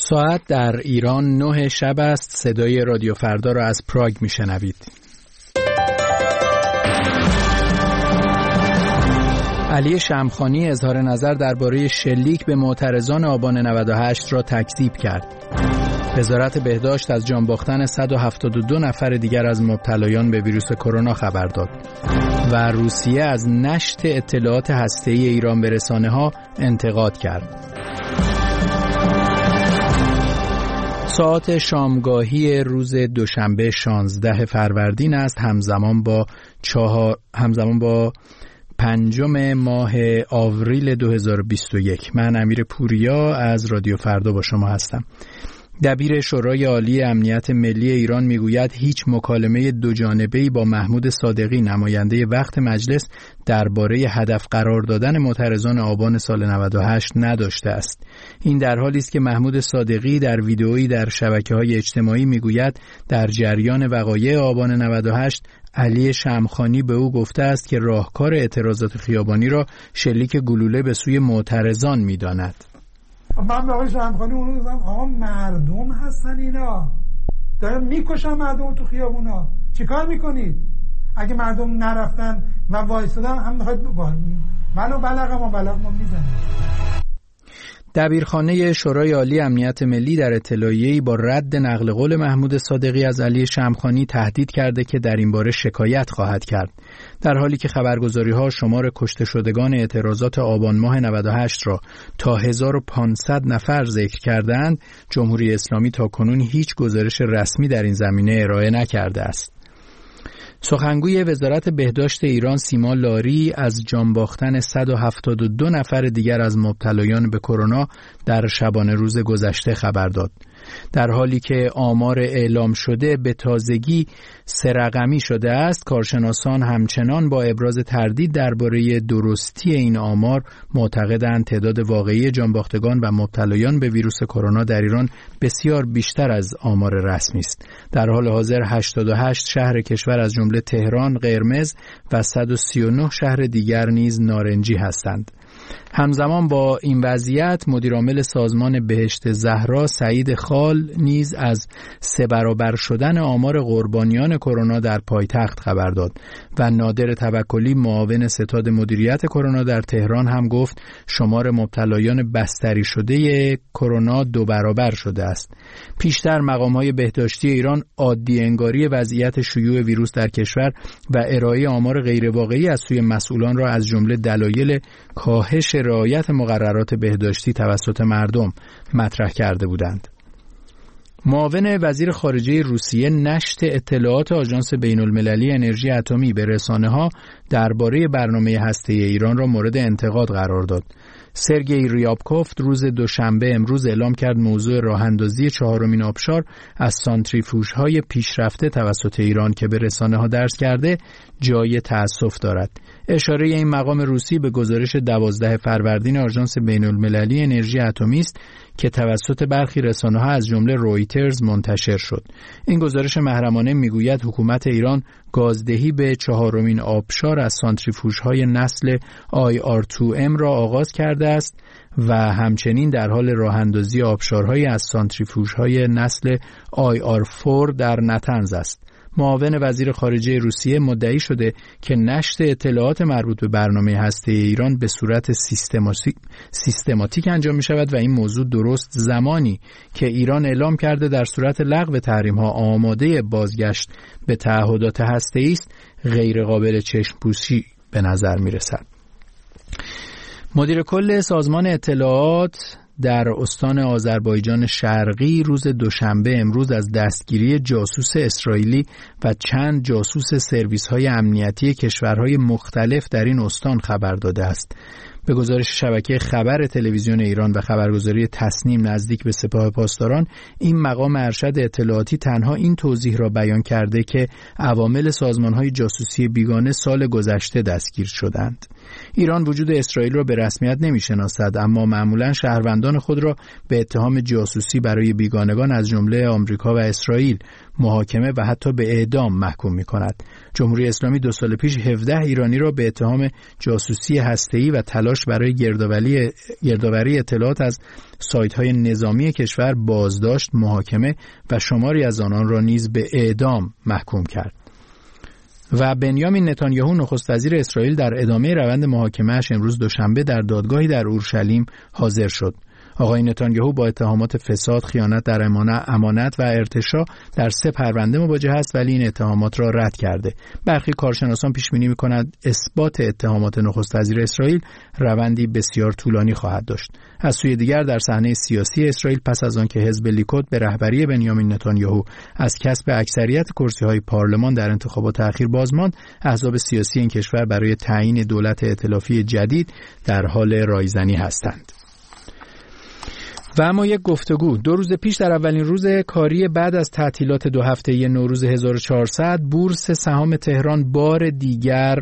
ساعت در ایران 9 شب است. صدای رادیو فردا را از پراگ میشنوید. علی شمخانی اظهار نظر درباره شلیک به معترضان آبان 98 را تکذیب کرد. وزارت بهداشت از جان باختن 172 نفر دیگر از مبتلایان به ویروس کرونا خبر داد و روسیه از نشت اطلاعات هسته‌ای ایران به رسانه‌ها انتقاد کرد. ساعت شامگاهی روز دوشنبه 16 فروردین است، همزمان با 5 ماه آوریل 2021. من امیر پوریا از رادیو فردا با شما هستم. دبیر شورای عالی امنیت ملی ایران میگوید هیچ مکالمه دوجانبه‌ای با محمود صادقی نماینده وقت مجلس درباره هدف قرار دادن معترضان آبان سال 98 نداشته است. این در حالی است که محمود صادقی در ویدئویی در شبکه‌های اجتماعی میگوید در جریان وقایع آبان 98 علی شمخانی به او گفته است که راهکار اعتراضات خیابانی را شلیک گلوله به سوی معترضان می‌داند. من به آقای شمخانی اونو گفتم آقا مردم هستن اینا، دارن میکشن مردم تو خیابونا، چیکار میکنید؟ اگه مردم نرفتن و وایسادن هم میخواید منو بلغم میزنید. دبیرخانه شورای عالی امنیت ملی در اطلاعیه‌ای با رد نقل قول محمود صادقی از علی شمخانی تهدید کرده که در این باره شکایت خواهد کرد. در حالی که خبرگزاری‌ها شمار کشته شدگان اعتراضات آبان ماه 98 را تا 1500 نفر ذکر کردند، جمهوری اسلامی تاکنون هیچ گزارش رسمی در این زمینه ارائه نکرده است. سخنگوی وزارت بهداشت ایران سیما لاری از جان باختن 172 نفر دیگر از مبتلایان به کرونا در شبانه روز گذشته خبر داد. در حالی که آمار اعلام شده به تازگی 3 رقمی شده است، کارشناسان همچنان با ابراز تردید درباره درستی این آمار معتقدند تعداد واقعی جانباختگان و مبتلایان به ویروس کرونا در ایران بسیار بیشتر از آمار رسمی است. در حال حاضر 88 شهر کشور از جمله تهران قرمز و 139 شهر دیگر نیز نارنجی هستند. همزمان با این وضعیت مدیرعامل سازمان بهشت زهرا سعید خال نیز از 3 برابر شدن آمار قربانیان کرونا در پایتخت خبر داد و نادر توکلی معاون ستاد مدیریت کرونا در تهران هم گفت شمار مبتلایان بستری شده کرونا 2 برابر شده است. پیشتر مقام‌های بهداشتی ایران عادی انگاری وضعیت شیوع ویروس در کشور و ارائه آمار غیرواقعی از سوی مسئولان را از جمله دلایل کاهش رعایت مقررات بهداشتی توسط مردم مطرح کرده بودند. معاون وزیر خارجه روسیه نشت اطلاعات آژانس بین‌المللی انرژی اتمی به رسانه‌ها درباره برنامه هسته‌ای ایران را مورد انتقاد قرار داد. سرگئی ریابکوف روز دوشنبه امروز اعلام کرد موضوع راه‌اندازی 4مین آبشار از سانتریفوژهای پیشرفته توسط ایران که به رسانه‌ها درز کرده جای تأسف دارد. اشاره این مقام روسی به گزارش 12 فروردین آژانس بین‌المللی انرژی اتمی است که توسط برخی رسانه‌ها از جمله رویترز منتشر شد. این گزارش محرمانه میگوید حکومت ایران گازدهی به 4مین آبشار از سانتریفوژهای نسل IR2M را آغاز کرده است و همچنین در حال راه‌اندازی آبشارهایی از سانتریفوژهای نسل IR4 در نطنز است. معاون وزیر خارجه روسیه مدعی شده که نشر اطلاعات مربوط به برنامه هسته‌ای ایران به صورت سیستماتیک انجام می شود و این موضوع درست زمانی که ایران اعلام کرده در صورت لغو تحریم‌ها آماده بازگشت به تعهدات هسته‌ای است غیر قابل چشم‌پوشی به نظر می رسد. مدیر کل سازمان اطلاعات در استان آذربایجان شرقی روز دوشنبه امروز از دستگیری جاسوس اسرائیلی و چند جاسوس سرویس‌های امنیتی کشورهای مختلف در این استان خبر داده است. به گزارش شبکه خبر تلویزیون ایران و خبرگزاری تصنیم نزدیک به سپاه پاسداران، این مقام ارشد اطلاعاتی تنها این توضیح را بیان کرده که عوامل سازمان‌های جاسوسی بیگانه سال گذشته دستگیر شدند. ایران وجود اسرائیل را به رسمیت نمی‌شناسد، اما معمولاً شهروندان خود را به اتهام جاسوسی برای بیگانگان از جمله آمریکا و اسرائیل محاکمه و حتی به اعدام محکوم می‌کند. جمهوری اسلامی 2 سال پیش 17 ایرانی را به اتهام جاسوسی هسته‌ای و تلاش داشت برای گردآوری اطلاعات از سایت‌های نظامی کشور بازداشت، محاکمه و شماری از آنان را نیز به اعدام محکوم کرد. و بنیامین نتانیاهو نخست وزیر اسرائیل در ادامه روند محاکمه‌اش امروز دوشنبه در دادگاهی در اورشلیم حاضر شد. آقای نتانیاهو با اتهامات فساد، خیانت در امانت و ارتشاء در 3 پرونده مواجه است، ولی این اتهامات را رد کرده. برخی کارشناسان پیش بینی می‌کنند اثبات اتهامات نخست وزیر اسرائیل روندی بسیار طولانی خواهد داشت. از سوی دیگر در صحنه سیاسی اسرائیل پس از آنکه حزب لیکود به رهبری بنیامین نتانیاهو از کسب اکثریت کرسی‌های پارلمان در انتخابات اخیر باز ماند، احزاب سیاسی این کشور برای تعیین دولت ائتلافی جدید در حال رایزنی هستند. و اما یک گفتگو. 2 روز پیش در اولین روز کاری بعد از تعطیلات 2 هفته‌ای نوروز 1400 بورس سهام تهران بار دیگر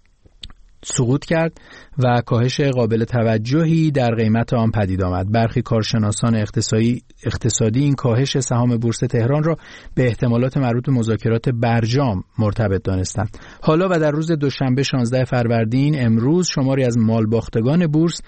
سقوط کرد و کاهش قابل توجهی در قیمت آن پدید آمد. برخی کارشناسان اقتصادی این کاهش سهام بورس تهران را به احتمالات مربوط به مذاکرات برجام مرتبط دانستند. حالا و در روز دوشنبه 16 فروردین امروز شماری از مالباختگان بورس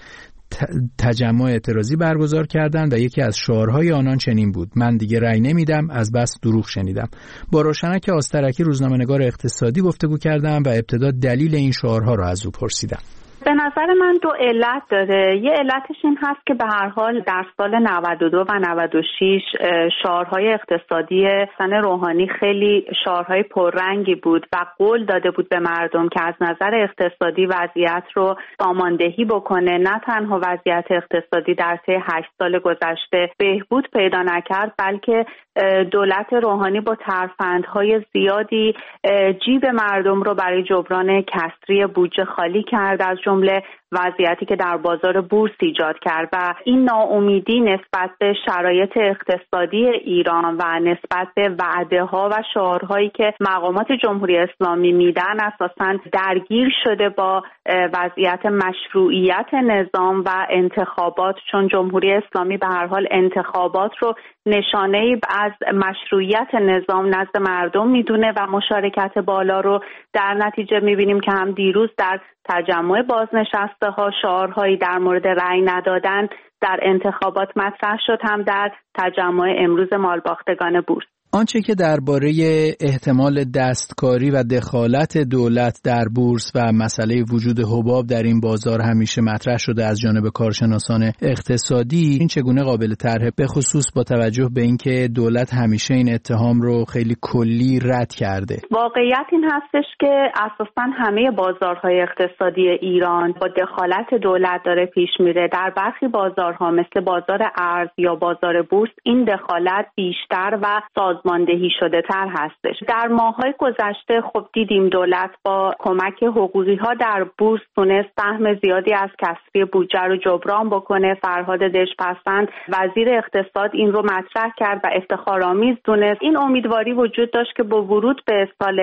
تجمع اعتراضی برگزار کردند و یکی از شعارهای آنان چنین بود: من دیگه رأی نمیدم، از بس دروغ شنیدم. با روشنک آسترکی روزنامه‌نگار اقتصادی گفتگو کردم و ابتدا دلیل این شعارها را از او پرسیدم. به نظر من 2 علت داره. یه علتش این هست که به هر حال در سال 92 و 96 شعارهای اقتصادی حسن روحانی خیلی شعارهای پررنگی بود و قول داده بود به مردم که از نظر اقتصادی وضعیت رو ساماندهی بکنه. نه تنها وضعیت اقتصادی در طی 8 سال گذشته بهبود پیدا نکرد، بلکه دولت روحانی با ترفندهای زیادی جیب مردم رو برای جبران کسری بودجه خالی کرد، از جمله وضعیتی که در بازار بورس ایجاد کرد و این ناامیدی نسبت به شرایط اقتصادی ایران و نسبت به وعده‌ها و شعارهایی که مقامات جمهوری اسلامی میدن اساساً درگیر شده با وضعیت مشروعیت نظام و انتخابات، چون جمهوری اسلامی به هر حال انتخابات رو نشانه‌ای از مشروعیت نظام نزد مردم میدونه و مشارکت بالا رو در نتیجه میبینیم که هم دیروز در تجمع بازنشسته ها شعارهایی در مورد رأی ندادن در انتخابات مطرح شد، هم در تجمع امروز مالباختگان بورس. آنچه که درباره احتمال دستکاری و دخالت دولت در بورس و مسئله وجود حباب در این بازار همیشه مطرح شده از جانب کارشناسان اقتصادی، این چگونه قابل طرحه، به خصوص با توجه به اینکه دولت همیشه این اتهام رو خیلی کلی رد کرده؟ واقعیت این هستش که اساساً همه بازارهای اقتصادی ایران با دخالت دولت داره پیش میره. در برخی بازارها مثل بازار ارز یا بازار بورس این دخالت بیشتر و سازماندهی شده تر هستش. در ماه‌های گذشته خب دیدیم دولت با کمک حقوقی ها در بورس تونست سهم زیادی از کسری بودجه رو جبران بکنه. فرهاد دژپسند وزیر اقتصاد این رو مطرح کرد و افتخارآمیز دونست. این امیدواری وجود داشت که با ورود به سال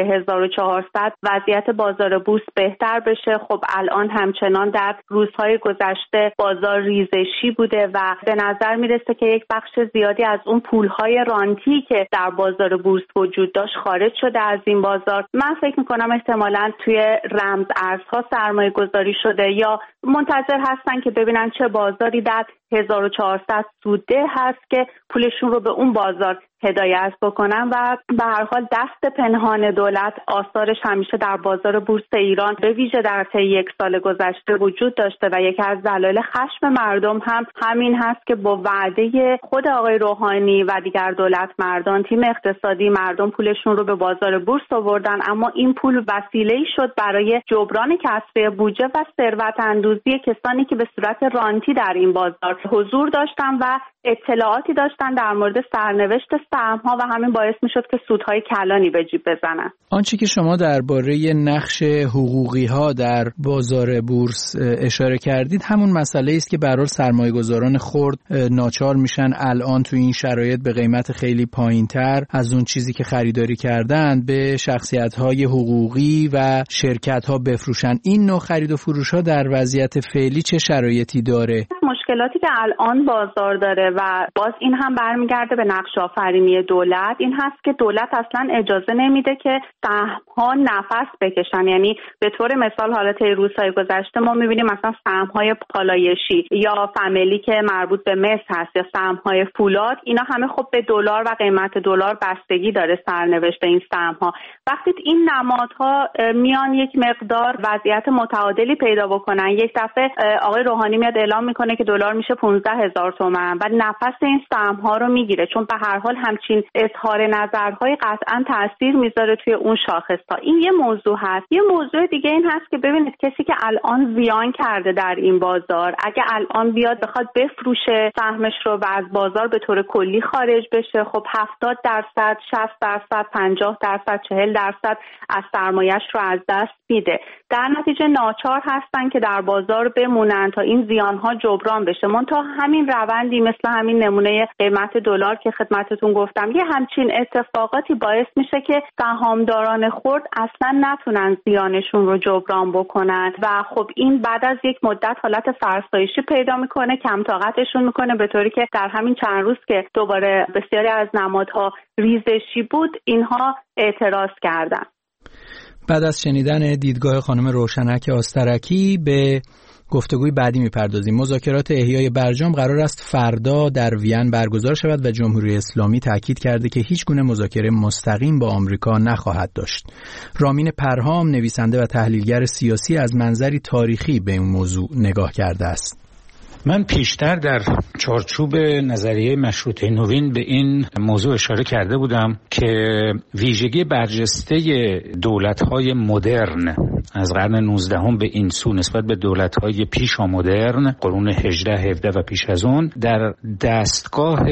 1400 وضعیت بازار بورس بهتر بشه. خب الان همچنان در روزهای گذشته بازار ریزشی بوده و به نظر میرسه که یک بخش زیادی از اون پولهای رانتی که در بازار بورس وجود داشت خارج شده از این بازار. من فکر میکنم احتمالاً توی رمز ارزها سرمایه گذاری شده یا منتظر هستن که ببینن چه بازاری در 1400 سودده هست که پولشون رو به اون بازار هدایت بکنن و به هر حال دست پنهان دولت آثارش همیشه در بازار بورس ایران به ویژه در طی 1 سال گذشته وجود داشته و یکی از دلایل خشم مردم هم همین هست که با وعده خود آقای روحانی و دیگر دولت مردان تیم اقتصادی مردم پولشون رو به بازار بورس آوردن، اما این پول وسیله‌ای شد برای جبران کسری بودجه و ثروت اندوزی کسانی که به صورت رانتی در این بازار حضور داشتن و اطلاعاتی داشتن در مورد سرنوشت سهم‌ها و همین باعث می‌شد که سودهای کلانی به جیب بزنن. آنچه که شما درباره نقش حقوقی‌ها در بازار بورس اشاره کردید همون مسئله است که برای سرمایه‌گذاران خرد ناچار میشن الان تو این شرایط به قیمت خیلی پایین‌تر از اون چیزی که خریداری کردن به شخصیت‌های حقوقی و شرکت‌ها بفروشن. این نوع خرید و فروش‌ها در وضعیت فعلی چه شرایطی داره؟ مشکلاتی که الان بازار داره و باز این هم برمیگرده به نقش آفرینی دولت، این هست که دولت اصلا اجازه نمیده که سهم‌ها نفس بکشن. یعنی به طور مثال حالا طی روزهای گذشته ما می‌بینیم مثلا سهم‌های پالایشی یا فامیلی که مربوط به مس هست یا سهم‌های فولاد، اینا همه خب به دلار و قیمت دلار بستگی داره سرنوشت این سهم‌ها. وقتی این نمادها میان یک مقدار وضعیت متعادلی پیدا بکنن، یک دفعه آقای روحانی میاد اعلام میکنه که دلار میشه 15,000 تومان و نفس این سهم‌ها رو میگیره، چون به هر حال همچین اظهار نظرهای قطعا تاثیر میذاره توی اون شاخص‌ها. این یه موضوع هست. یه موضوع دیگه این هست که ببینید کسی که الان زیان کرده در این بازار، اگه الان بیاد بخواد بفروشه سهمش رو و از بازار به طور کلی خارج بشه، خب 70%، 60%، 50%، 40% از سرمایه‌اش رو از دست میده. در نتیجه ناچار هستن که در بازار بمونن تا این زیان‌ها جبران بشه. منتها همین روندی مثل همین نمونه قیمت دلار که خدمتتون گفتم، یه همچین اتفاقاتی باعث میشه که سهامداران خرد اصلا نتونن زیانشون رو جبران بکنن و خب این بعد از یک مدت حالت فرسایشی پیدا میکنه، کم طاقتشون میکنه، به طوری که در همین چند روز که دوباره بسیاری از نمادها ریزشی بود اینها اعتراض کردن. بعد از شنیدن دیدگاه خانم روشنک آسترکی به گفتگوی بعدی میپردازیم. مذاکرات احیای برجام قرار است فردا در وین برگزار شود و جمهوری اسلامی تاکید کرده که هیچ گونه مذاکره مستقیم با آمریکا نخواهد داشت. رامین پرهام نویسنده و تحلیلگر سیاسی از منظری تاریخی به این موضوع نگاه کرده است. من پیشتر در چارچوب نظریه مشروطه نوین به این موضوع اشاره کرده بودم که ویژگی برجسته دولت‌های مدرن از قرن 19 به این سو نسبت به دولت‌های پیشامدرن قرون 18 17 و پیش از اون در دستگاه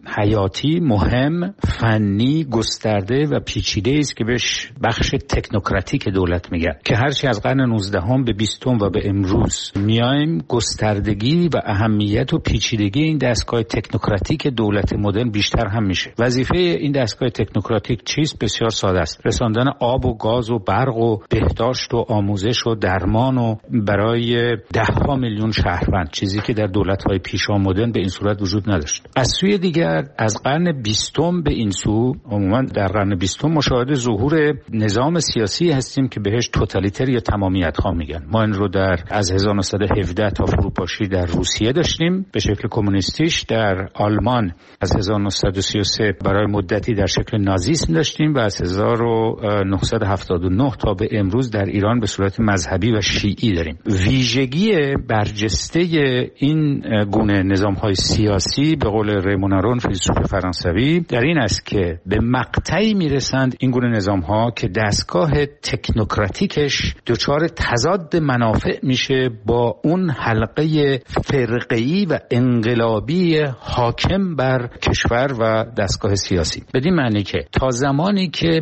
حیاتی مهم، فنی، گسترده و پیچیده است که بهش بخش تکنوکراتیک دولت میگن که هرچی از قرن 19 به 20 و به امروز میایم گستردگی و اهمیت و پیچیدگی این دستگاه تکنوکراتیک دولت مدرن بیشتر هم میشه. وظیفه این دستگاه تکنوکراتیک چیست؟ بسیار ساده است. رساندن آب و گاز و برق و بهداشت و آموزش و درمان و برای 10 میلیون شهروند، چیزی که در دولت‌های پیشامدرن به این صورت وجود نداشت. از سوی دیگر از قرن 20 به این سو، عموما در قرن 20 مشاهده ظهور نظام سیاسی هستیم که بهش توتالیتر یا تمامیت‌خواه میگن. ما این رو از 1917 تا فروپاشی در روسیه داشتیم به شکل کمونیستیش، در آلمان از 1933 برای مدتی در شکل نازیسم داشتیم و از 1979 تا به امروز در ایران به صورت مذهبی و شیعی داریم. ویژگی برجسته این گونه نظام‌های سیاسی به قول ریمون آرون فیلسوف فرانسوی در این است که به مقطعی میرسند این گونه نظام‌ها که دستگاه تکنوکراتیکش دچار تضاد منافع میشه با اون حلقه فرقه‌ای و انقلابی حاکم بر کشور و دستگاه سیاسی. بدین معنی که تا زمانی که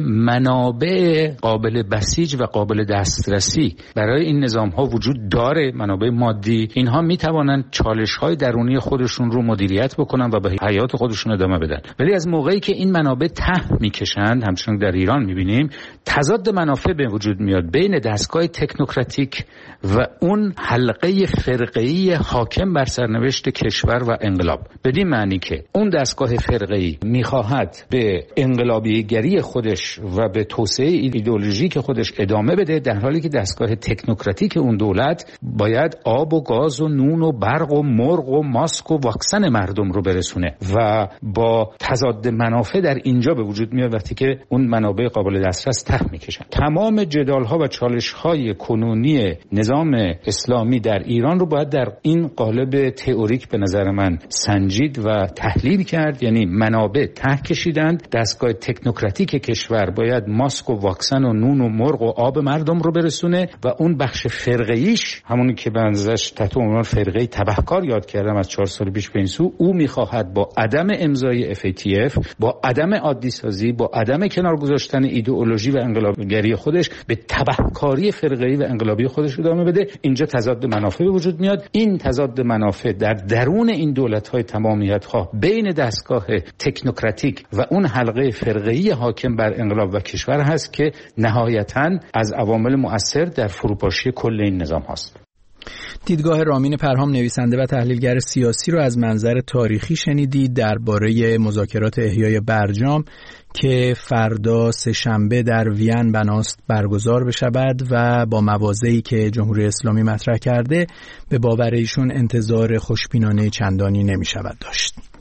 منابع قابل بسیج و قابل دسترسی برای این نظام‌ها وجود داره، منابع مادی، اینها میتوانند چالش‌های درونی خودشون رو مدیریت بکنن و به حیات خودشون ادامه بدن. ولی از موقعی که این منابع ته میکشند، همچنان در ایران میبینیم تضاد منافع به وجود میاد بین دستگاه تکنوکراتیک و اون حلقه فرقه‌ای حاکم بر سرنوشت کشور و انقلاب. بدین معنی که اون دستگاه فرقه‌ای میخواهد به انقلابیگری خودش و به توسعه ایدئولوژیک خودش ادامه بده، در حالی که دستگاه تکنوکراتیک اون دولت باید آب و گاز و نون و برق و مرغ و ماسک و واکسن مردم رو برسونه و با تضاد منافع در اینجا به وجود میاد وقتی که اون منابع قابل دسترس ته میکشن. تمام جدال‌ها و چالش‌های کنونی نظام اسلامی در ایران رو باید در این قالب تئوریک به نظر من سنجید و تحلیل کرد. یعنی منابع ته کشیدند، دستگاه تکنوکراتیک کشور باید ماسک و واکسن و نون و مرغ و آب مردم رو برسونه و اون بخش فرقه‌ایش، همونی که بنزش تحت عنوان فرقه تبهکار یاد کردم از 4 سال پیش به این سو، او میخواهد با عدم امضای FATF، با عدم عادی سازی، با عدم کنار گذاشتن ایدئولوژی و انقلابگری خودش به تبهکاری فرقه‌ای و انقلابی خودش ادامه بده. اینجا تضاد منافع به وجود میاد. این تضاد منافع در درون این دولت‌های تمامیت‌خواه بین دستگاه تکنوکراتیک و اون حلقه فرقه‌ای حاکم بر انقلاب و کشور هست که نهایتاً از عوامل مؤثر در فروپاشی کل این نظام هست. دیدگاه رامین پرهام نویسنده و تحلیلگر سیاسی رو از منظر تاریخی شنیدید درباره مذاکرات احیای برجام که فردا سه‌شنبه در وین بناست برگزار بشود و با مواضعی که جمهوری اسلامی مطرح کرده به باور ایشون انتظار خوشبینانه چندانی نمی شود داشت.